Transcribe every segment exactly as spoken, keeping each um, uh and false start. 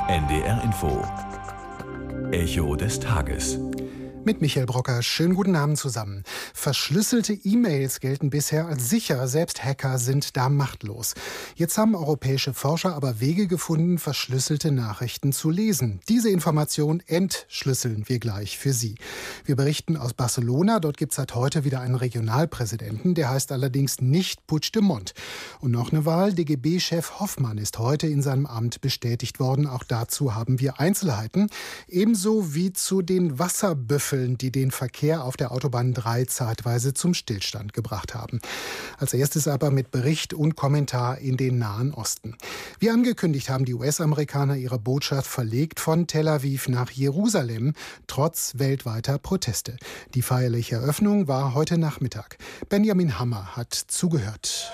N D R Info. Echo des Tages. Mit Michael Brocker. Schönen guten Abend zusammen. Verschlüsselte E-Mails gelten bisher als sicher. Selbst Hacker sind da machtlos. Jetzt haben europäische Forscher aber Wege gefunden, verschlüsselte Nachrichten zu lesen. Diese Information entschlüsseln wir gleich für Sie. Wir berichten aus Barcelona. Dort gibt es seit heute wieder einen Regionalpräsidenten. Der heißt allerdings nicht Puigdemont. Und noch eine Wahl. D G B-Chef Hoffmann ist heute in seinem Amt bestätigt worden. Auch dazu haben wir Einzelheiten. Ebenso wie zu den Wasserbüffeln, die den Verkehr auf der Autobahn drei zeitweise zum Stillstand gebracht haben. Als erstes aber mit Bericht und Kommentar in den Nahen Osten. Wie angekündigt haben die U S-Amerikaner ihre Botschaft verlegt von Tel Aviv nach Jerusalem, trotz weltweiter Proteste. Die feierliche Eröffnung war heute Nachmittag. Benjamin Hammer hat zugehört.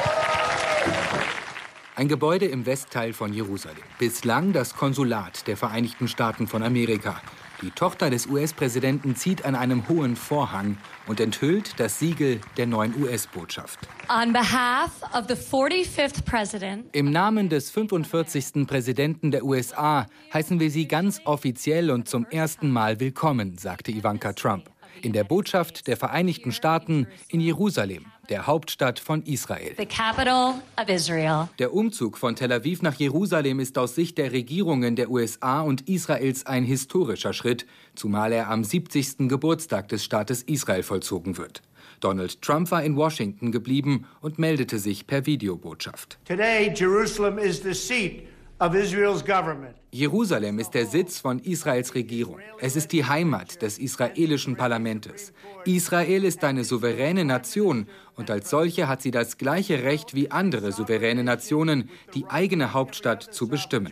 Ein Gebäude im Westteil von Jerusalem. Bislang das Konsulat der Vereinigten Staaten von Amerika. Die Tochter des U S-Präsidenten zieht an einem hohen Vorhang und enthüllt das Siegel der neuen U S-Botschaft. On behalf of the forty-fifth President. Im Namen des fünfundvierzigsten Präsidenten der U S A heißen wir Sie ganz offiziell und zum ersten Mal willkommen, sagte Ivanka Trump. In der Botschaft der Vereinigten Staaten in Jerusalem, der Hauptstadt von Israel. The capital of Israel. Der Umzug von Tel Aviv nach Jerusalem ist aus Sicht der Regierungen der U S A und Israels ein historischer Schritt, zumal er am siebzigsten Geburtstag des Staates Israel vollzogen wird. Donald Trump war in Washington geblieben und meldete sich per Videobotschaft. Today, Jerusalem is the seat of Israel's government. Jerusalem ist der Sitz von Israels Regierung. Es ist die Heimat des israelischen Parlaments. Israel ist eine souveräne Nation und als solche hat sie das gleiche Recht wie andere souveräne Nationen, die eigene Hauptstadt zu bestimmen.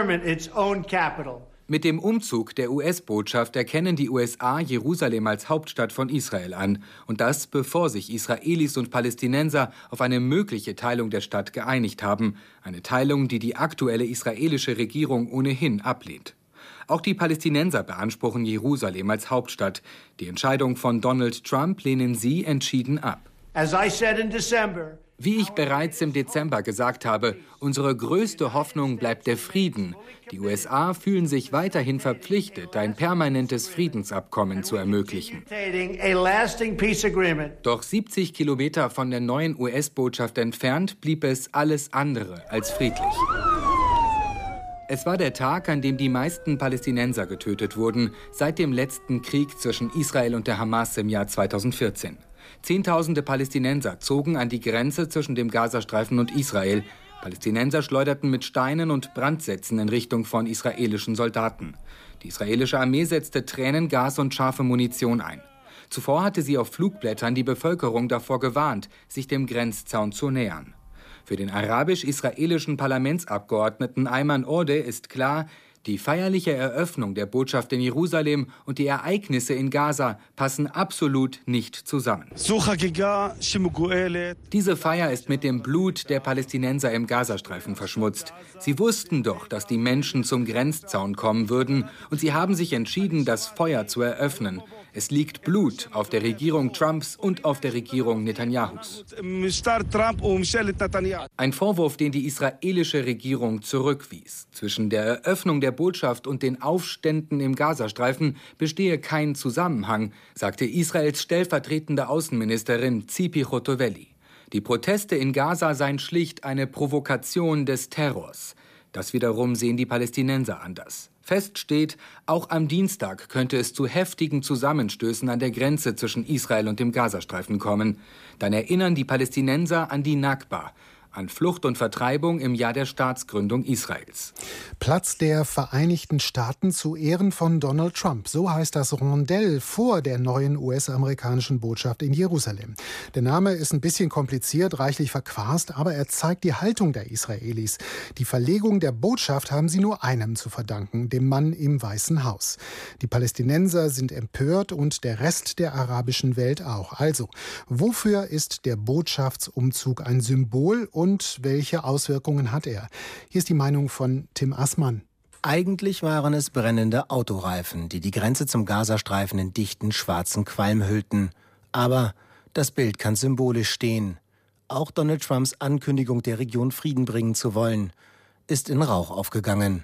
Mit dem Umzug der U S-Botschaft erkennen die U S A Jerusalem als Hauptstadt von Israel an. Und das, bevor sich Israelis und Palästinenser auf eine mögliche Teilung der Stadt geeinigt haben. Eine Teilung, die die aktuelle israelische Regierung ohnehin ablehnt. Auch die Palästinenser beanspruchen Jerusalem als Hauptstadt. Die Entscheidung von Donald Trump lehnen sie entschieden ab. As I said in December, Wie ich bereits im Dezember gesagt habe, unsere größte Hoffnung bleibt der Frieden. Die U S A fühlen sich weiterhin verpflichtet, ein permanentes Friedensabkommen zu ermöglichen. Doch siebzig Kilometer von der neuen U S-Botschaft entfernt blieb es alles andere als friedlich. Es war der Tag, an dem die meisten Palästinenser getötet wurden, seit dem letzten Krieg zwischen Israel und der Hamas im Jahr zweitausendvierzehn. Zehntausende Palästinenser zogen an die Grenze zwischen dem Gazastreifen und Israel. Palästinenser schleuderten mit Steinen und Brandsätzen in Richtung von israelischen Soldaten. Die israelische Armee setzte Tränengas und scharfe Munition ein. Zuvor hatte sie auf Flugblättern die Bevölkerung davor gewarnt, sich dem Grenzzaun zu nähern. Für den arabisch-israelischen Parlamentsabgeordneten Ayman Odeh ist klar, die feierliche Eröffnung der Botschaft in Jerusalem und die Ereignisse in Gaza passen absolut nicht zusammen. Diese Feier ist mit dem Blut der Palästinenser im Gazastreifen verschmutzt. Sie wussten doch, dass die Menschen zum Grenzzaun kommen würden und sie haben sich entschieden, das Feuer zu eröffnen. Es liegt Blut auf der Regierung Trumps und auf der Regierung Netanyahus. Ein Vorwurf, den die israelische Regierung zurückwies. Zwischen der Eröffnung der Botschaft und den Aufständen im Gazastreifen bestehe kein Zusammenhang, sagte Israels stellvertretende Außenministerin Tzipi Chotovely. Die Proteste in Gaza seien schlicht eine Provokation des Terrors. Das wiederum sehen die Palästinenser anders. Fest steht, auch am Dienstag könnte es zu heftigen Zusammenstößen an der Grenze zwischen Israel und dem Gazastreifen kommen. Dann erinnern die Palästinenser an die Nakba, an Flucht und Vertreibung im Jahr der Staatsgründung Israels. Platz der Vereinigten Staaten zu Ehren von Donald Trump. So heißt das Rondell vor der neuen U S-amerikanischen Botschaft in Jerusalem. Der Name ist ein bisschen kompliziert, reichlich verquast, aber er zeigt die Haltung der Israelis. Die Verlegung der Botschaft haben sie nur einem zu verdanken, dem Mann im Weißen Haus. Die Palästinenser sind empört und der Rest der arabischen Welt auch. Also, wofür ist der Botschaftsumzug ein Symbol und Und welche Auswirkungen hat er? Hier ist die Meinung von Tim Assmann. Eigentlich waren es brennende Autoreifen, die die Grenze zum Gazastreifen in dichten schwarzen Qualm hüllten. Aber das Bild kann symbolisch stehen. Auch Donald Trumps Ankündigung, der Region Frieden bringen zu wollen, ist in Rauch aufgegangen.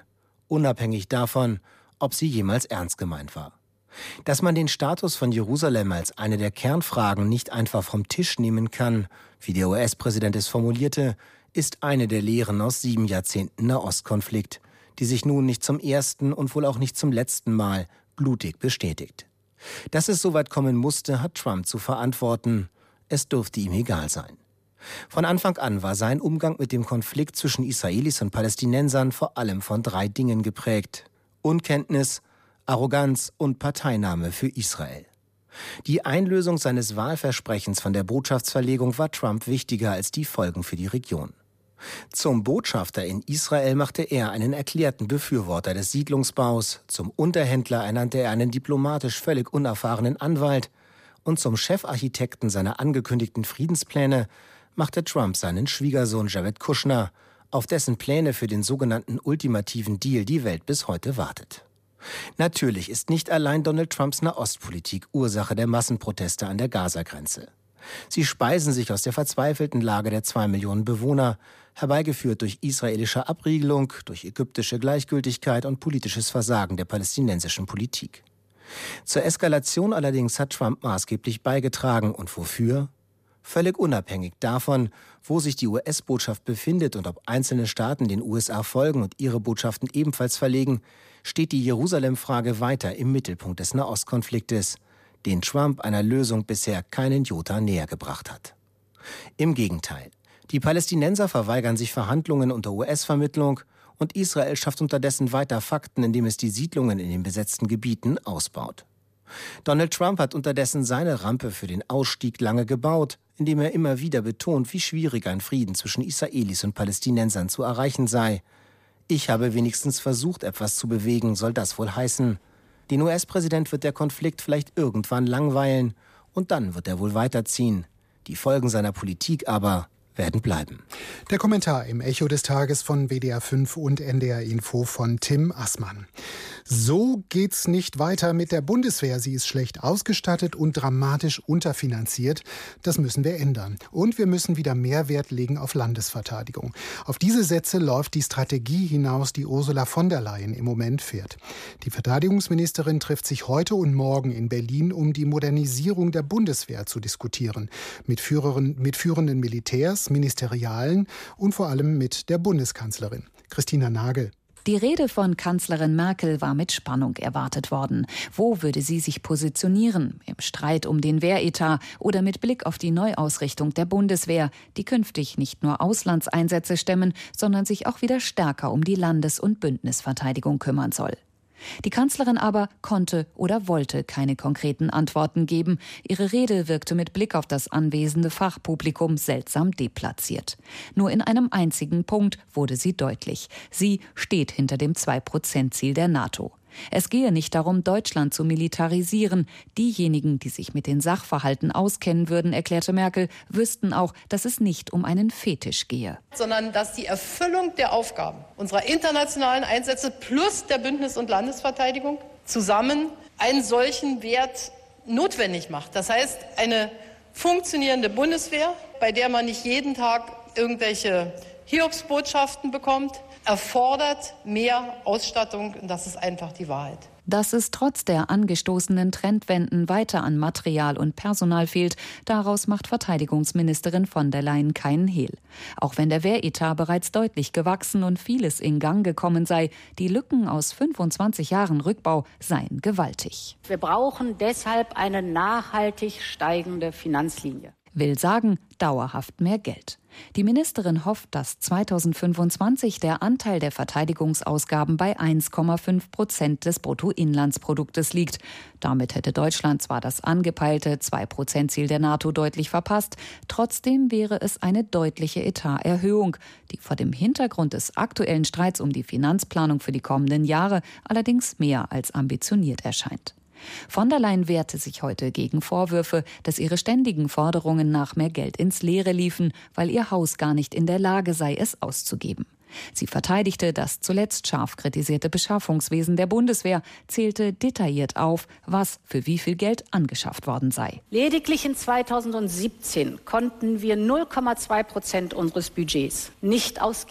unabhängig davon, ob sie jemals ernst gemeint war. Dass man den Status von Jerusalem als eine der Kernfragen nicht einfach vom Tisch nehmen kann, wie der U S-Präsident es formulierte, ist eine der Lehren aus sieben Jahrzehnten Nahostkonflikt, die sich nun nicht zum ersten und wohl auch nicht zum letzten Mal blutig bestätigt. Dass es soweit kommen musste, hat Trump zu verantworten. Es dürfte ihm egal sein. Von Anfang an war sein Umgang mit dem Konflikt zwischen Israelis und Palästinensern vor allem von drei Dingen geprägt: Unkenntnis, Arroganz und Parteinahme für Israel. Die Einlösung seines Wahlversprechens von der Botschaftsverlegung war Trump wichtiger als die Folgen für die Region. Zum Botschafter in Israel machte er einen erklärten Befürworter des Siedlungsbaus, zum Unterhändler ernannte er einen diplomatisch völlig unerfahrenen Anwalt und zum Chefarchitekten seiner angekündigten Friedenspläne machte Trump seinen Schwiegersohn Jared Kushner, auf dessen Pläne für den sogenannten ultimativen Deal die Welt bis heute wartet. Natürlich ist nicht allein Donald Trumps Nahostpolitik Ursache der Massenproteste an der Gazagrenze. Sie speisen sich aus der verzweifelten Lage der zwei Millionen Bewohner, herbeigeführt durch israelische Abriegelung, durch ägyptische Gleichgültigkeit und politisches Versagen der palästinensischen Politik. Zur Eskalation allerdings hat Trump maßgeblich beigetragen. Und wofür? Völlig unabhängig davon, wo sich die U S-Botschaft befindet und ob einzelne Staaten den U S A folgen und ihre Botschaften ebenfalls verlegen, steht die Jerusalem-Frage weiter im Mittelpunkt des Nahostkonfliktes, den Trump einer Lösung bisher keinen Jota näher gebracht hat. Im Gegenteil, die Palästinenser verweigern sich Verhandlungen unter U S-Vermittlung und Israel schafft unterdessen weiter Fakten, indem es die Siedlungen in den besetzten Gebieten ausbaut. Donald Trump hat unterdessen seine Rampe für den Ausstieg lange gebaut, indem er immer wieder betont, wie schwierig ein Frieden zwischen Israelis und Palästinensern zu erreichen sei. Ich habe wenigstens versucht, etwas zu bewegen, soll das wohl heißen. Den U S-Präsident wird der Konflikt vielleicht irgendwann langweilen und dann wird er wohl weiterziehen. Die Folgen seiner Politik aber werden bleiben. Der Kommentar im Echo des Tages von W D R fünf und N D R Info von Tim Assmann. So geht's nicht weiter mit der Bundeswehr. Sie ist schlecht ausgestattet und dramatisch unterfinanziert. Das müssen wir ändern. Und wir müssen wieder mehr Wert legen auf Landesverteidigung. Auf diese Sätze läuft die Strategie hinaus, die Ursula von der Leyen im Moment fährt. Die Verteidigungsministerin trifft sich heute und morgen in Berlin, um die Modernisierung der Bundeswehr zu diskutieren. Mit, Führerin, mit führenden Militärs, Ministerialen und vor allem mit der Bundeskanzlerin. Christina Nagel. Die Rede von Kanzlerin Merkel war mit Spannung erwartet worden. Wo würde sie sich positionieren? Im Streit um den Wehretat oder mit Blick auf die Neuausrichtung der Bundeswehr, die künftig nicht nur Auslandseinsätze stemmen, sondern sich auch wieder stärker um die Landes- und Bündnisverteidigung kümmern soll. Die Kanzlerin aber konnte oder wollte keine konkreten Antworten geben. Ihre Rede wirkte mit Blick auf das anwesende Fachpublikum seltsam deplatziert. Nur in einem einzigen Punkt wurde sie deutlich. Sie steht hinter dem zwei Prozent Ziel der NATO. Es gehe nicht darum, Deutschland zu militarisieren. Diejenigen, die sich mit den Sachverhalten auskennen würden, erklärte Merkel, wüssten auch, dass es nicht um einen Fetisch gehe. Sondern dass die Erfüllung der Aufgaben unserer internationalen Einsätze plus der Bündnis- und Landesverteidigung zusammen einen solchen Wert notwendig macht. Das heißt, eine funktionierende Bundeswehr, bei der man nicht jeden Tag irgendwelche Hiobsbotschaften bekommt, erfordert mehr Ausstattung, und das ist einfach die Wahrheit. Dass es trotz der angestoßenen Trendwenden weiter an Material und Personal fehlt, daraus macht Verteidigungsministerin von der Leyen keinen Hehl. Auch wenn der Wehretat bereits deutlich gewachsen und vieles in Gang gekommen sei, die Lücken aus fünfundzwanzig Jahren Rückbau seien gewaltig. Wir brauchen deshalb eine nachhaltig steigende Finanzlinie. Will sagen, dauerhaft mehr Geld. Die Ministerin hofft, dass zweitausendfünfundzwanzig der Anteil der Verteidigungsausgaben bei eins Komma fünf Prozent des Bruttoinlandsproduktes liegt. Damit hätte Deutschland zwar das angepeilte zwei Prozent Ziel der NATO deutlich verpasst, trotzdem wäre es eine deutliche Etaterhöhung, die vor dem Hintergrund des aktuellen Streits um die Finanzplanung für die kommenden Jahre allerdings mehr als ambitioniert erscheint. Von der Leyen wehrte sich heute gegen Vorwürfe, dass ihre ständigen Forderungen nach mehr Geld ins Leere liefen, weil ihr Haus gar nicht in der Lage sei, es auszugeben. Sie verteidigte das zuletzt scharf kritisierte Beschaffungswesen der Bundeswehr, zählte detailliert auf, was für wie viel Geld angeschafft worden sei. Lediglich in zweitausendsiebzehn konnten wir null Komma zwei Prozent unseres Budgets nicht ausgeben.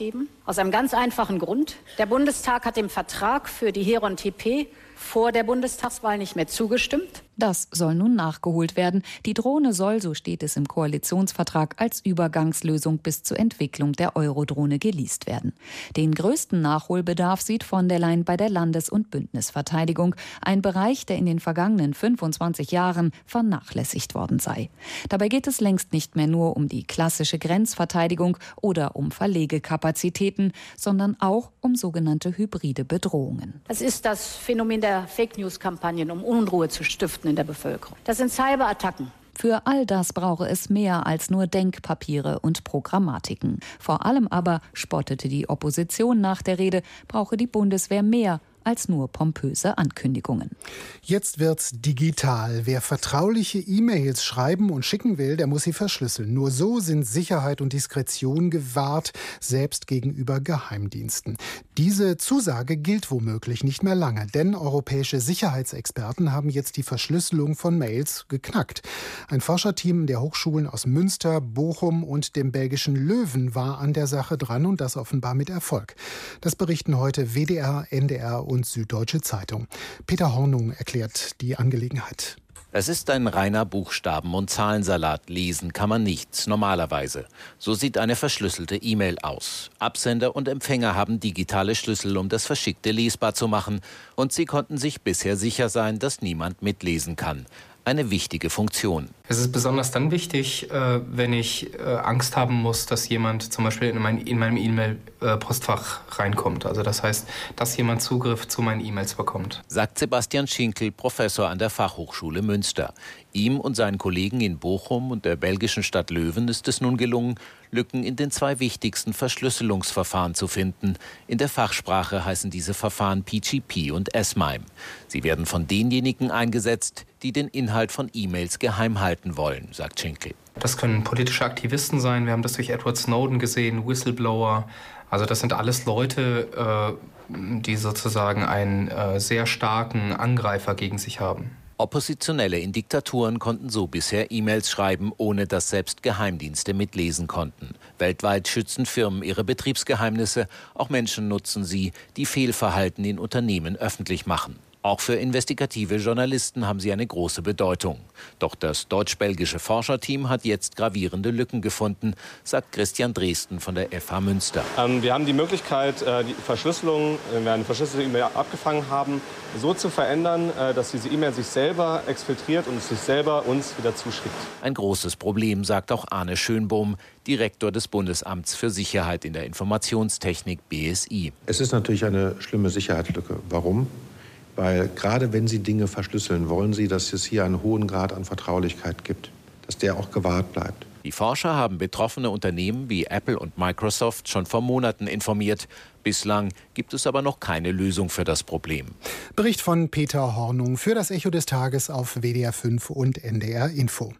Aus einem ganz einfachen Grund. Der Bundestag hat dem Vertrag für die Heron T P vor der Bundestagswahl nicht mehr zugestimmt. Das soll nun nachgeholt werden. Die Drohne soll, so steht es im Koalitionsvertrag, als Übergangslösung bis zur Entwicklung der Eurodrohne geleast werden. Den größten Nachholbedarf sieht von der Leyen bei der Landes- und Bündnisverteidigung, ein Bereich, der in den vergangenen fünfundzwanzig Jahren vernachlässigt worden sei. Dabei geht es längst nicht mehr nur um die klassische Grenzverteidigung oder um Verlegekapazitäten, sondern auch um sogenannte hybride Bedrohungen. Es ist das Phänomen der Fake-News-Kampagnen, um Unruhe zu stiften in der Bevölkerung. Das sind Cyberattacken. Für all das brauche es mehr als nur Denkpapiere und Programmatiken. Vor allem aber, spottete die Opposition nach der Rede, brauche die Bundeswehr mehr als nur pompöse Ankündigungen. Jetzt wird's digital. Wer vertrauliche E-Mails schreiben und schicken will, der muss sie verschlüsseln. Nur so sind Sicherheit und Diskretion gewahrt, selbst gegenüber Geheimdiensten. Diese Zusage gilt womöglich nicht mehr lange, denn europäische Sicherheitsexperten haben jetzt die Verschlüsselung von Mails geknackt. Ein Forscherteam der Hochschulen aus Münster, Bochum und dem belgischen Leuven war an der Sache dran und das offenbar mit Erfolg. Das berichten heute W D R, N D R und Süddeutsche Zeitung. Peter Hornung erklärt die Angelegenheit. Es ist ein reiner Buchstaben- und Zahlensalat. Lesen kann man nichts, normalerweise. So sieht eine verschlüsselte E-Mail aus. Absender und Empfänger haben digitale Schlüssel, um das Verschickte lesbar zu machen. Und sie konnten sich bisher sicher sein, dass niemand mitlesen kann. Eine wichtige Funktion. Es ist besonders dann wichtig, wenn ich Angst haben muss, dass jemand zum Beispiel in, mein, in meinem E-Mail-Postfach reinkommt. Also das heißt, dass jemand Zugriff zu meinen E-Mails bekommt. Sagt Sebastian Schinkel, Professor an der Fachhochschule Münster. Ihm und seinen Kollegen in Bochum und der belgischen Stadt Leuven ist es nun gelungen, Lücken in den zwei wichtigsten Verschlüsselungsverfahren zu finden. In der Fachsprache heißen diese Verfahren P G P und S M I M E. Sie werden von denjenigen eingesetzt, die den Inhalt von E-Mails geheim halten wollen, sagt Schinkel. Das können politische Aktivisten sein. Wir haben das durch Edward Snowden gesehen, Whistleblower. Also das sind alles Leute, die sozusagen einen sehr starken Angreifer gegen sich haben. Oppositionelle in Diktaturen konnten so bisher E-Mails schreiben, ohne dass selbst Geheimdienste mitlesen konnten. Weltweit schützen Firmen ihre Betriebsgeheimnisse. Auch Menschen nutzen sie, die Fehlverhalten in Unternehmen öffentlich machen. Auch für investigative Journalisten haben sie eine große Bedeutung. Doch das deutsch-belgische Forscherteam hat jetzt gravierende Lücken gefunden, sagt Christian Dresden von der F H Münster. Ähm, wir haben die Möglichkeit, äh, die Verschlüsselung, wenn wir eine verschlüsselte E-Mail abgefangen haben, so zu verändern, äh, dass diese E-Mail sich selber exfiltriert und sich selber uns wieder zuschickt. Ein großes Problem, sagt auch Arne Schönbohm, Direktor des Bundesamts für Sicherheit in der Informationstechnik B S I. Es ist natürlich eine schlimme Sicherheitslücke. Warum? Weil gerade wenn Sie Dinge verschlüsseln, wollen Sie, dass es hier einen hohen Grad an Vertraulichkeit gibt, dass der auch gewahrt bleibt. Die Forscher haben betroffene Unternehmen wie Apple und Microsoft schon vor Monaten informiert. Bislang gibt es aber noch keine Lösung für das Problem. Bericht von Peter Hornung für das Echo des Tages auf W D R fünf und N D R Info.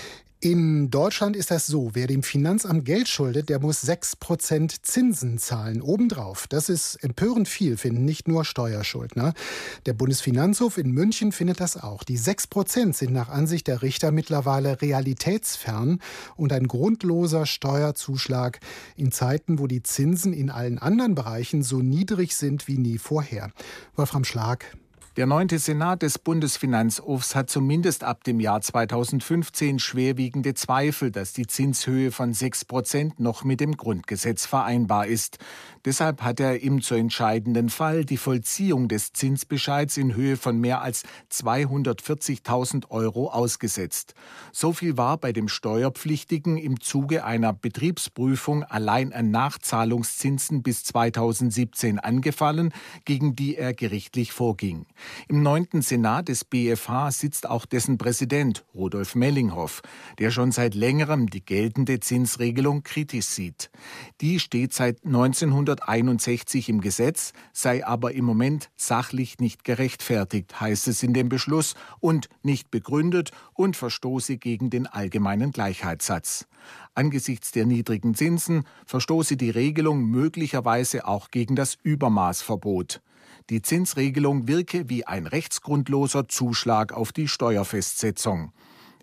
In Deutschland ist das so, wer dem Finanzamt Geld schuldet, der muss sechs Prozent Zinsen zahlen, obendrauf. Das ist empörend viel, finden nicht nur Steuerschuldner. Der Bundesfinanzhof in München findet das auch. Die sechs Prozent sind nach Ansicht der Richter mittlerweile realitätsfern und ein grundloser Steuerzuschlag in Zeiten, wo die Zinsen in allen anderen Bereichen so niedrig sind wie nie vorher. Wolfram Schlag. Der neunte Senat des Bundesfinanzhofs hat zumindest ab dem Jahr zweitausendfünfzehn schwerwiegende Zweifel, dass die Zinshöhe von sechs Prozent noch mit dem Grundgesetz vereinbar ist. Deshalb hat er im zu entscheidenden Fall die Vollziehung des Zinsbescheids in Höhe von mehr als zweihundertvierzigtausend Euro ausgesetzt. So viel war bei dem Steuerpflichtigen im Zuge einer Betriebsprüfung allein an Nachzahlungszinsen bis zweitausendsiebzehn angefallen, gegen die er gerichtlich vorging. Im neunten Senat des B F H sitzt auch dessen Präsident Rudolf Mellinghoff, der schon seit längerem die geltende Zinsregelung kritisch sieht. Die steht seit neunzehnhunderteinundsechzig im Gesetz, sei aber im Moment sachlich nicht gerechtfertigt, heißt es in dem Beschluss, und nicht begründet und verstoße gegen den allgemeinen Gleichheitssatz. Angesichts der niedrigen Zinsen verstoße die Regelung möglicherweise auch gegen das Übermaßverbot. Die Zinsregelung wirke wie ein rechtsgrundloser Zuschlag auf die Steuerfestsetzung.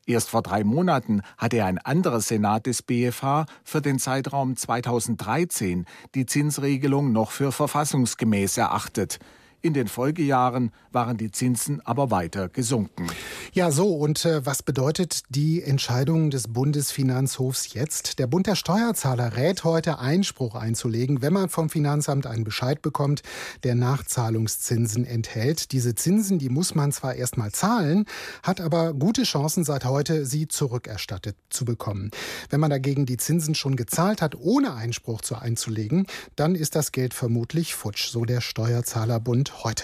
Erst vor drei Monaten hatte ein anderer Senat des B F H für den Zeitraum zweitausenddreizehn die Zinsregelung noch für verfassungsgemäß erachtet. In den Folgejahren waren die Zinsen aber weiter gesunken. Ja, so. Und äh, was bedeutet die Entscheidung des Bundesfinanzhofs jetzt? Der Bund der Steuerzahler rät heute, Einspruch einzulegen, wenn man vom Finanzamt einen Bescheid bekommt, der Nachzahlungszinsen enthält. Diese Zinsen, die muss man zwar erst mal zahlen, hat aber gute Chancen seit heute, sie zurückerstattet zu bekommen. Wenn man dagegen die Zinsen schon gezahlt hat, ohne Einspruch zu einzulegen, dann ist das Geld vermutlich futsch, so der Steuerzahlerbund heute.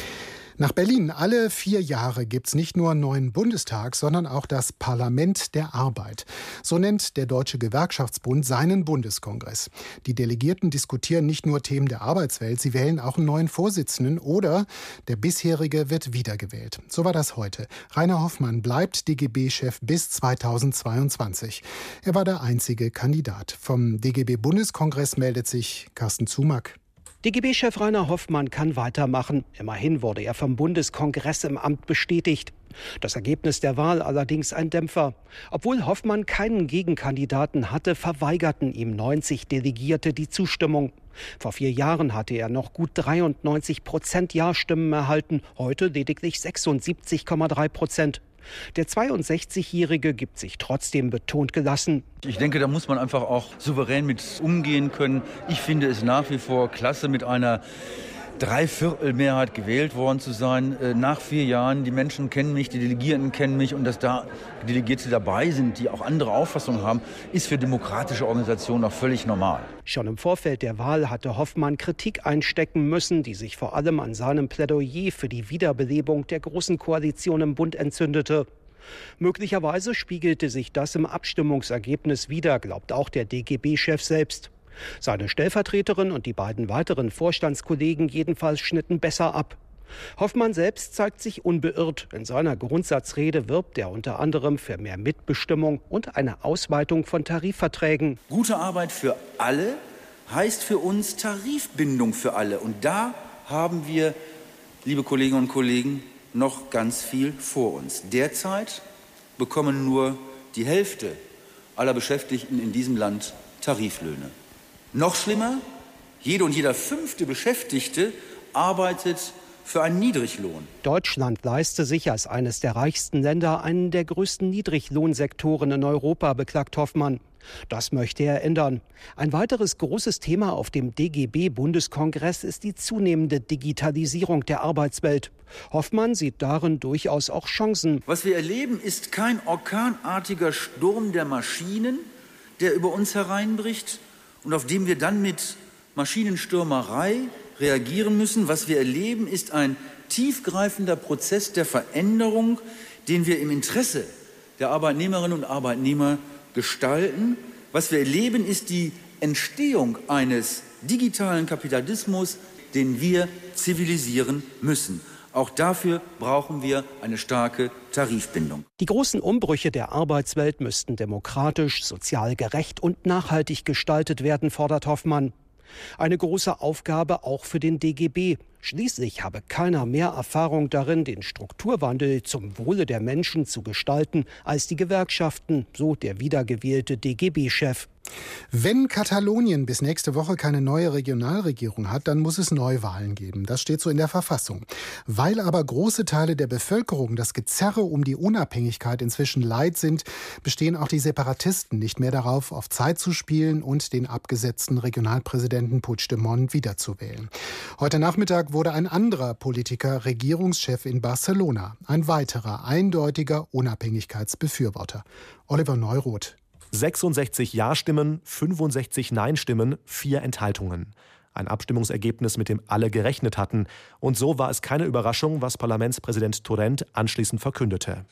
Nach Berlin. Alle vier Jahre gibt es nicht nur einen neuen Bundestag, sondern auch das Parlament der Arbeit. So nennt der Deutsche Gewerkschaftsbund seinen Bundeskongress. Die Delegierten diskutieren nicht nur Themen der Arbeitswelt, sie wählen auch einen neuen Vorsitzenden oder der bisherige wird wiedergewählt. So war das heute. Rainer Hoffmann bleibt D G B-Chef bis zweitausendzweiundzwanzig. Er war der einzige Kandidat. Vom D G B-Bundeskongress meldet sich Carsten Zumack. D G B-Chef Rainer Hoffmann kann weitermachen. Immerhin wurde er vom Bundeskongress im Amt bestätigt. Das Ergebnis der Wahl allerdings ein Dämpfer. Obwohl Hoffmann keinen Gegenkandidaten hatte, verweigerten ihm neunzig Delegierte die Zustimmung. Vor vier Jahren hatte er noch gut dreiundneunzig Prozent Ja-Stimmen erhalten, heute lediglich sechsundsiebzig Komma drei Prozent. Der zweiundsechzigjährige gibt sich trotzdem betont gelassen. Ich denke, da muss man einfach auch souverän mit umgehen können. Ich finde es nach wie vor klasse, mit einer Dreiviertelmehrheit gewählt worden zu sein. Nach vier Jahren, die Menschen kennen mich, die Delegierten kennen mich und dass da Delegierte dabei sind, die auch andere Auffassungen haben, ist für demokratische Organisationen auch völlig normal. Schon im Vorfeld der Wahl hatte Hoffmann Kritik einstecken müssen, die sich vor allem an seinem Plädoyer für die Wiederbelebung der Großen Koalition im Bund entzündete. Möglicherweise spiegelte sich das im Abstimmungsergebnis wider, glaubt auch der D G B-Chef selbst. Seine Stellvertreterin und die beiden weiteren Vorstandskollegen jedenfalls schnitten besser ab. Hoffmann selbst zeigt sich unbeirrt. In seiner Grundsatzrede wirbt er unter anderem für mehr Mitbestimmung und eine Ausweitung von Tarifverträgen. Gute Arbeit für alle heißt für uns Tarifbindung für alle. Und da haben wir, liebe Kolleginnen und Kollegen, noch ganz viel vor uns. Derzeit bekommen nur die Hälfte aller Beschäftigten in diesem Land Tariflöhne. Noch schlimmer, jede und jeder fünfte Beschäftigte arbeitet für einen Niedriglohn. Deutschland leiste sich als eines der reichsten Länder einen der größten Niedriglohnsektoren in Europa, beklagt Hoffmann. Das möchte er ändern. Ein weiteres großes Thema auf dem D G B-Bundeskongress ist die zunehmende Digitalisierung der Arbeitswelt. Hoffmann sieht darin durchaus auch Chancen. Was wir erleben, ist kein orkanartiger Sturm der Maschinen, der über uns hereinbricht und auf dem wir dann mit Maschinenstürmerei reagieren müssen. Was wir erleben, ist ein tiefgreifender Prozess der Veränderung, den wir im Interesse der Arbeitnehmerinnen und Arbeitnehmer gestalten. Was wir erleben, ist die Entstehung eines digitalen Kapitalismus, den wir zivilisieren müssen. Auch dafür brauchen wir eine starke Tarifbindung. Die großen Umbrüche der Arbeitswelt müssten demokratisch, sozial gerecht und nachhaltig gestaltet werden, fordert Hoffmann. Eine große Aufgabe auch für den D G B. Schließlich habe keiner mehr Erfahrung darin, den Strukturwandel zum Wohle der Menschen zu gestalten, als die Gewerkschaften, so der wiedergewählte D G B-Chef. Wenn Katalonien bis nächste Woche keine neue Regionalregierung hat, dann muss es Neuwahlen geben. Das steht so in der Verfassung. Weil aber große Teile der Bevölkerung das Gezerre um die Unabhängigkeit inzwischen leid sind, bestehen auch die Separatisten nicht mehr darauf, auf Zeit zu spielen und den abgesetzten Regionalpräsidenten Puigdemont wiederzuwählen. Heute Nachmittag wurde ein anderer Politiker Regierungschef in Barcelona. Ein weiterer, eindeutiger Unabhängigkeitsbefürworter. Oliver Neuroth. sechsundsechzig Ja-Stimmen, fünfundsechzig Nein-Stimmen, vier Enthaltungen. Ein Abstimmungsergebnis, mit dem alle gerechnet hatten. Und so war es keine Überraschung, was Parlamentspräsident Torrent anschließend verkündete.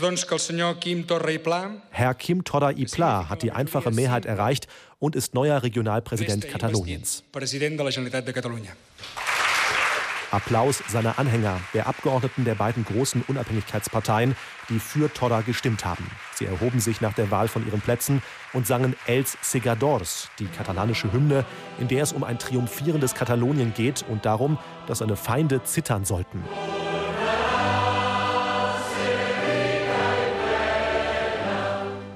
Herr Quim Torra i Pla hat die einfache Mehrheit erreicht und ist neuer Regionalpräsident Kataloniens. Applaus seiner Anhänger, der Abgeordneten der beiden großen Unabhängigkeitsparteien, die für Torra gestimmt haben. Sie erhoben sich nach der Wahl von ihren Plätzen und sangen Els Segadors, die katalanische Hymne, in der es um ein triumphierendes Katalonien geht und darum, dass seine Feinde zittern sollten.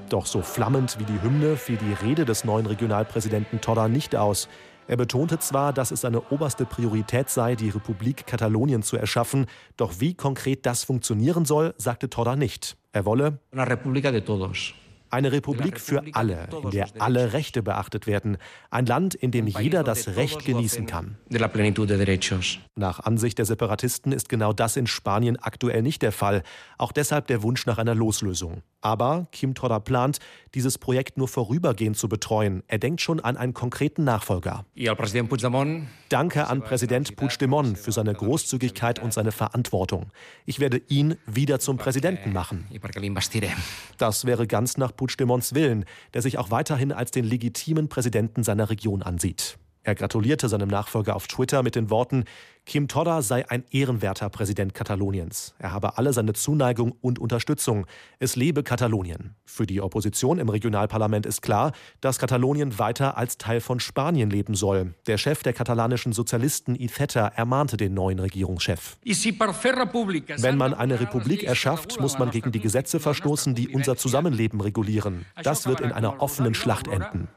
Doch so flammend wie die Hymne fiel die Rede des neuen Regionalpräsidenten Torra nicht aus. Er betonte zwar, dass es seine oberste Priorität sei, die Republik Katalonien zu erschaffen, doch wie konkret das funktionieren soll, sagte Torra nicht. Er wolle Una república de todos. Eine Republik für alle, in der alle Rechte beachtet werden. Ein Land, in dem jeder das Recht genießen kann. Nach Ansicht der Separatisten ist genau das in Spanien aktuell nicht der Fall. Auch deshalb der Wunsch nach einer Loslösung. Aber Quim Torra plant, dieses Projekt nur vorübergehend zu betreuen. Er denkt schon an einen konkreten Nachfolger. Danke an Präsident Puigdemont für seine Großzügigkeit und seine Verantwortung. Ich werde ihn wieder zum Präsidenten machen. Das wäre ganz nach Puigdemonts Willen, der sich auch weiterhin als den legitimen Präsidenten seiner Region ansieht. Er gratulierte seinem Nachfolger auf Twitter mit den Worten: Quim Torra sei ein ehrenwerter Präsident Kataloniens. Er habe alle seine Zuneigung und Unterstützung. Es lebe Katalonien. Für die Opposition im Regionalparlament ist klar, dass Katalonien weiter als Teil von Spanien leben soll. Der Chef der katalanischen Sozialisten Iceta ermahnte den neuen Regierungschef. Wenn man eine Republik erschafft, muss man gegen die Gesetze verstoßen, die unser Zusammenleben regulieren. Das wird in einer offenen Schlacht enden.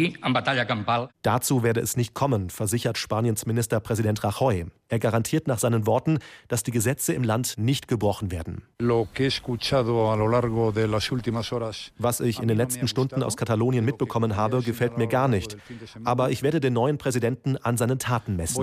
Dazu werde es nicht kommen, versichert Spaniens Ministerpräsident Rajoy. Er garantiert nach seinen Worten, dass die Gesetze im Land nicht gebrochen werden. Was ich in den letzten Stunden aus Katalonien mitbekommen habe, gefällt mir gar nicht. Aber ich werde den neuen Präsidenten an seinen Taten messen.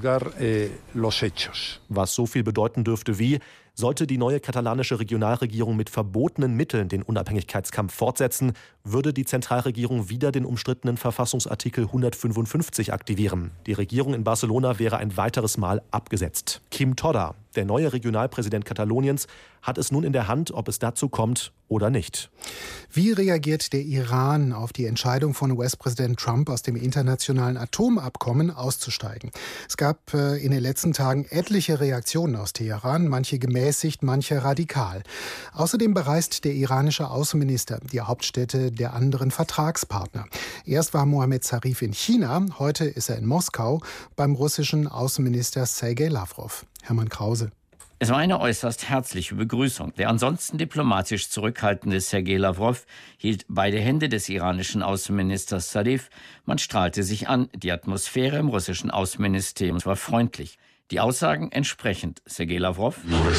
Was so viel bedeuten dürfte wie: Sollte die neue katalanische Regionalregierung mit verbotenen Mitteln den Unabhängigkeitskampf fortsetzen, würde die Zentralregierung wieder den umstrittenen Verfassungsartikel hundertfünfundfünfzig aktivieren. Die Regierung in Barcelona wäre ein weiteres Mal abgesetzt. Quim Torra, der neue Regionalpräsident Kataloniens, hat es nun in der Hand, ob es dazu kommt oder nicht. Wie reagiert der Iran auf die Entscheidung von U S-Präsident Trump, aus dem internationalen Atomabkommen auszusteigen? Es gab äh, in den letzten Tagen etliche Reaktionen aus Teheran, manche gemäßigt, manche radikal. Außerdem bereist der iranische Außenminister die Hauptstädte der anderen Vertragspartner. Erst war Mohammad Zarif in China, heute ist er in Moskau beim russischen Außenminister Sergei Lavrov. Hermann Krause. Es war eine äußerst herzliche Begrüßung. Der ansonsten diplomatisch zurückhaltende Sergei Lavrov hielt beide Hände des iranischen Außenministers Zarif. Man strahlte sich an. Die Atmosphäre im russischen Außenministerium war freundlich. Die Aussagen entsprechend. Sergei Lavrov: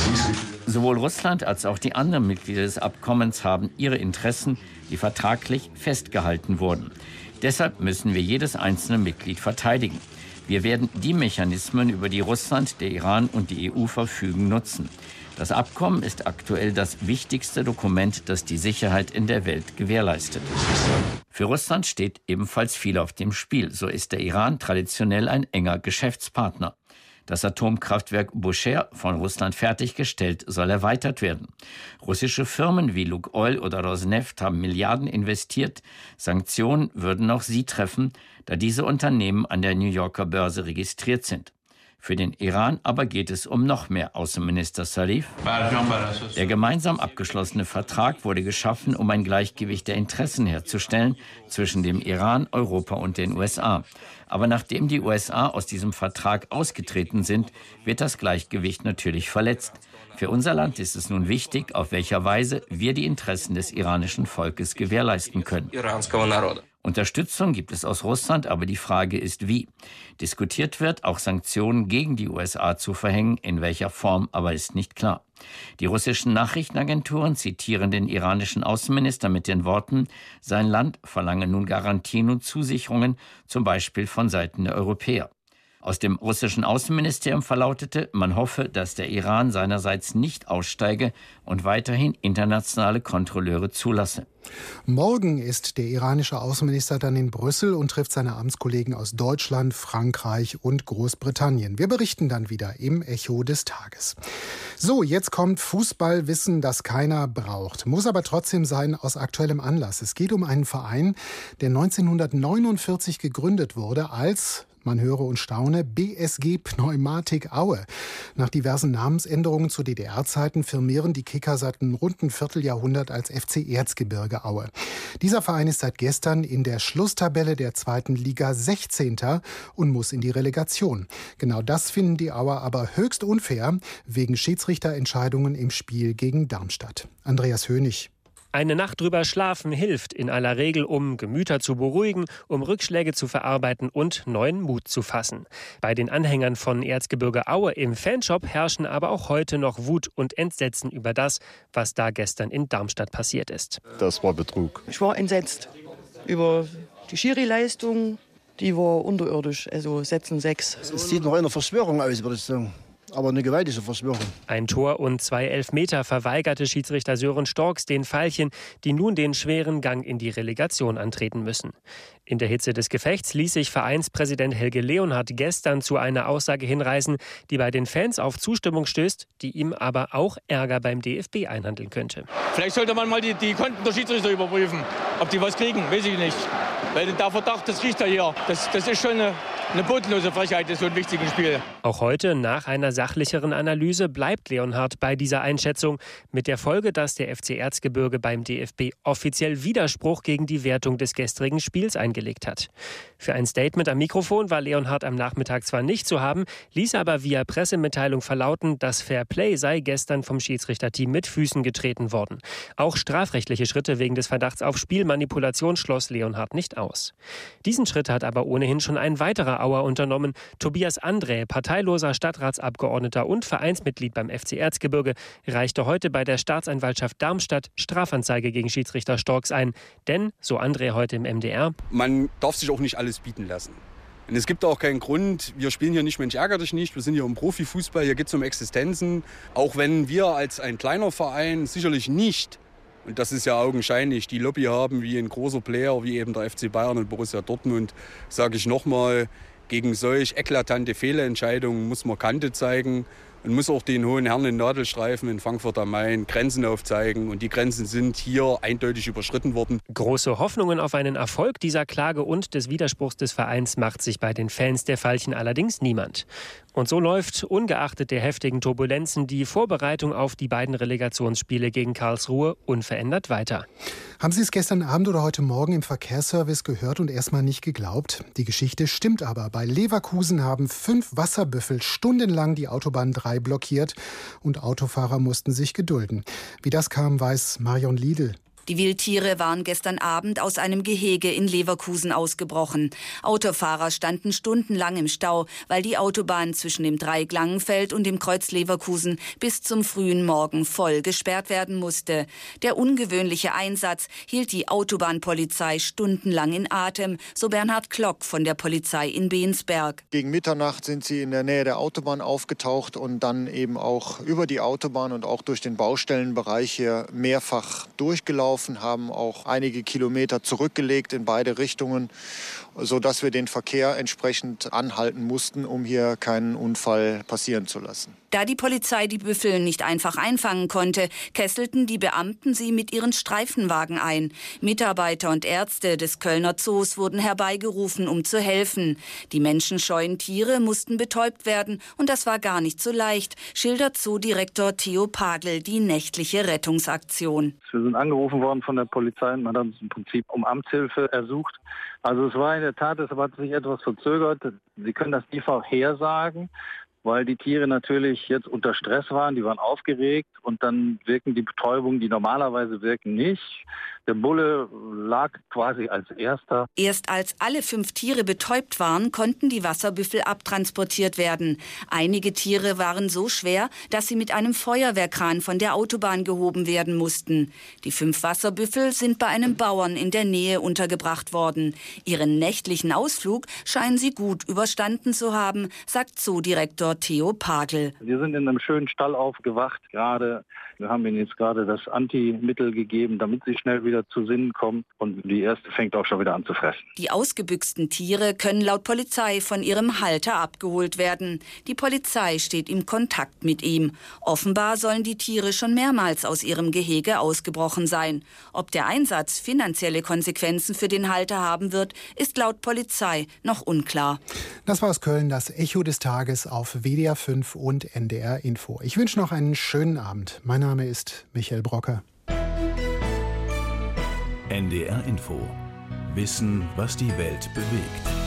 Sowohl Russland als auch die anderen Mitglieder des Abkommens haben ihre Interessen, die vertraglich festgehalten wurden. Deshalb müssen wir jedes einzelne Mitglied verteidigen. Wir werden die Mechanismen, über die Russland, der Iran und die E U verfügen, nutzen. Das Abkommen ist aktuell das wichtigste Dokument, das die Sicherheit in der Welt gewährleistet. Für Russland steht ebenfalls viel auf dem Spiel. So ist der Iran traditionell ein enger Geschäftspartner. Das Atomkraftwerk Bushehr, von Russland fertiggestellt, soll erweitert werden. Russische Firmen wie Lukoil oder Rosneft haben Milliarden investiert. Sanktionen würden auch sie treffen, da diese Unternehmen an der New Yorker Börse registriert sind. Für den Iran aber geht es um noch mehr, Außenminister Zarif. Der gemeinsam abgeschlossene Vertrag wurde geschaffen, um ein Gleichgewicht der Interessen herzustellen zwischen dem Iran, Europa und den U S A. Aber nachdem die U S A aus diesem Vertrag ausgetreten sind, wird das Gleichgewicht natürlich verletzt. Für unser Land ist es nun wichtig, auf welcher Weise wir die Interessen des iranischen Volkes gewährleisten können. Unterstützung gibt es aus Russland, aber die Frage ist, wie. Diskutiert wird, auch Sanktionen gegen die U S A zu verhängen, in welcher Form aber ist nicht klar. Die russischen Nachrichtenagenturen zitieren den iranischen Außenminister mit den Worten, sein Land verlange nun Garantien und Zusicherungen, zum Beispiel von Seiten der Europäer. Aus dem russischen Außenministerium verlautete, man hoffe, dass der Iran seinerseits nicht aussteige und weiterhin internationale Kontrolleure zulasse. Morgen ist der iranische Außenminister dann in Brüssel und trifft seine Amtskollegen aus Deutschland, Frankreich und Großbritannien. Wir berichten dann wieder im Echo des Tages. So, jetzt kommt Fußballwissen, das keiner braucht. Muss aber trotzdem sein aus aktuellem Anlass. Es geht um einen Verein, der neunzehnhundertneunundvierzig gegründet wurde als, man höre und staune, B S G Pneumatik Aue. Nach diversen Namensänderungen zu D D R-Zeiten firmieren die Kicker seit einem runden Vierteljahrhundert als F C Erzgebirge Aue. Dieser Verein ist seit gestern in der Schlusstabelle der zweiten Liga sechzehnter und muss in die Relegation. Genau das finden die Auer aber höchst unfair, wegen Schiedsrichterentscheidungen im Spiel gegen Darmstadt. Andreas Hönig. Eine Nacht drüber schlafen hilft in aller Regel, um Gemüter zu beruhigen, um Rückschläge zu verarbeiten und neuen Mut zu fassen. Bei den Anhängern von Erzgebirge Aue im Fanshop herrschen aber auch heute noch Wut und Entsetzen über das, was da gestern in Darmstadt passiert ist. Das war Betrug. Ich war entsetzt über die Schiri-Leistung, die war unterirdisch, also setzen sechs. Es sieht nach einer Verschwörung aus, würde ich sagen. Aber eine gewaltige Verschwörung. Ein Tor und zwei Elfmeter verweigerte Schiedsrichter Sören Storks den Veilchen, die nun den schweren Gang in die Relegation antreten müssen. In der Hitze des Gefechts ließ sich Vereinspräsident Helge Leonhardt gestern zu einer Aussage hinreißen, die bei den Fans auf Zustimmung stößt, die ihm aber auch Ärger beim D F B einhandeln könnte. Vielleicht sollte man mal die, die Konten der Schiedsrichter überprüfen, ob die was kriegen, weiß ich nicht. Weil der Verdacht, das riecht ja hier. Das, das ist schon eine, eine bodenlose Frechheit in so einem wichtigen Spiel. Auch heute, nach einer sachlicheren Analyse, bleibt Leonhardt bei dieser Einschätzung. Mit der Folge, dass der F C Erzgebirge beim D F B offiziell Widerspruch gegen die Wertung des gestrigen Spiels eingelegt hat. Für ein Statement am Mikrofon war Leonhardt am Nachmittag zwar nicht zu haben, ließ aber via Pressemitteilung verlauten, das Fairplay sei gestern vom Schiedsrichterteam mit Füßen getreten worden. Auch strafrechtliche Schritte wegen des Verdachts auf Spielmanipulation schloss Leonhardt nicht aus. Diesen Schritt hat aber ohnehin schon ein weiterer Auer unternommen. Tobias Andrä, parteiloser Stadtratsabgeordneter und Vereinsmitglied beim F C Erzgebirge, reichte heute bei der Staatsanwaltschaft Darmstadt Strafanzeige gegen Schiedsrichter Storks ein. Denn, so Andrä heute im M D R, man darf sich auch nicht alles bieten lassen. Und es gibt auch keinen Grund, wir spielen hier nicht Mensch ärger dich nicht, wir sind hier im Profifußball, hier geht es um Existenzen. Auch wenn wir als ein kleiner Verein sicherlich nicht, und das ist ja augenscheinlich, die Lobby haben wie ein großer Player, wie eben der F C Bayern und Borussia Dortmund, sage ich nochmal, gegen solch eklatante Fehlentscheidungen muss man Kante zeigen und muss auch den hohen Herren in Nadelstreifen in Frankfurt am Main Grenzen aufzeigen. Und die Grenzen sind hier eindeutig überschritten worden. Große Hoffnungen auf einen Erfolg dieser Klage und des Widerspruchs des Vereins macht sich bei den Fans der Veilchen allerdings niemand. Und so läuft, ungeachtet der heftigen Turbulenzen, die Vorbereitung auf die beiden Relegationsspiele gegen Karlsruhe unverändert weiter. Haben Sie es gestern Abend oder heute Morgen im Verkehrsservice gehört und erstmal nicht geglaubt? Die Geschichte stimmt aber. Bei Leverkusen haben fünf Wasserbüffel stundenlang die Autobahn drei blockiert und Autofahrer mussten sich gedulden. Wie das kam, weiß Marion Liedl. Die Wildtiere waren gestern Abend aus einem Gehege in Leverkusen ausgebrochen. Autofahrer standen stundenlang im Stau, weil die Autobahn zwischen dem Dreieck Langenfeld und dem Kreuz Leverkusen bis zum frühen Morgen voll gesperrt werden musste. Der ungewöhnliche Einsatz hielt die Autobahnpolizei stundenlang in Atem, so Bernhard Klock von der Polizei in Bensberg. Gegen Mitternacht sind sie in der Nähe der Autobahn aufgetaucht und dann eben auch über die Autobahn und auch durch den Baustellenbereich hier mehrfach durchgelaufen. Haben auch einige Kilometer zurückgelegt in beide Richtungen, sodass wir den Verkehr entsprechend anhalten mussten, um hier keinen Unfall passieren zu lassen. Da die Polizei die Büffel nicht einfach einfangen konnte, kesselten die Beamten sie mit ihren Streifenwagen ein. Mitarbeiter und Ärzte des Kölner Zoos wurden herbeigerufen, um zu helfen. Die menschenscheuen Tiere mussten betäubt werden und das war gar nicht so leicht, schildert Zoodirektor Theo Pagel die nächtliche Rettungsaktion. Wir sind angerufen worden von der Polizei und man hat uns im Prinzip um Amtshilfe ersucht. Also es war in der Tat, es hat sich etwas verzögert. Sie können das nie vorhersagen, weil die Tiere natürlich jetzt unter Stress waren, die waren aufgeregt und dann wirken die Betäubungen, die normalerweise wirken, nicht. Der Bulle lag quasi als erster. Erst als alle fünf Tiere betäubt waren, konnten die Wasserbüffel abtransportiert werden. Einige Tiere waren so schwer, dass sie mit einem Feuerwehrkran von der Autobahn gehoben werden mussten. Die fünf Wasserbüffel sind bei einem Bauern in der Nähe untergebracht worden. Ihren nächtlichen Ausflug scheinen sie gut überstanden zu haben, sagt Zoodirektor Theo Pagel. Wir sind in einem schönen Stall aufgewacht gerade. Wir haben ihnen jetzt gerade das Antimittel gegeben, damit sie schnell wieder zu Sinnen kommen. Und die erste fängt auch schon wieder an zu fressen. Die ausgebüchsten Tiere können laut Polizei von ihrem Halter abgeholt werden. Die Polizei steht im Kontakt mit ihm. Offenbar sollen die Tiere schon mehrmals aus ihrem Gehege ausgebrochen sein. Ob der Einsatz finanzielle Konsequenzen für den Halter haben wird, ist laut Polizei noch unklar. Das war aus Köln das Echo des Tages auf W D R fünf und N D R Info. Ich wünsche noch einen schönen Abend. Mein Name ist Michael Brocker. N D R Info. Wissen, was die Welt bewegt.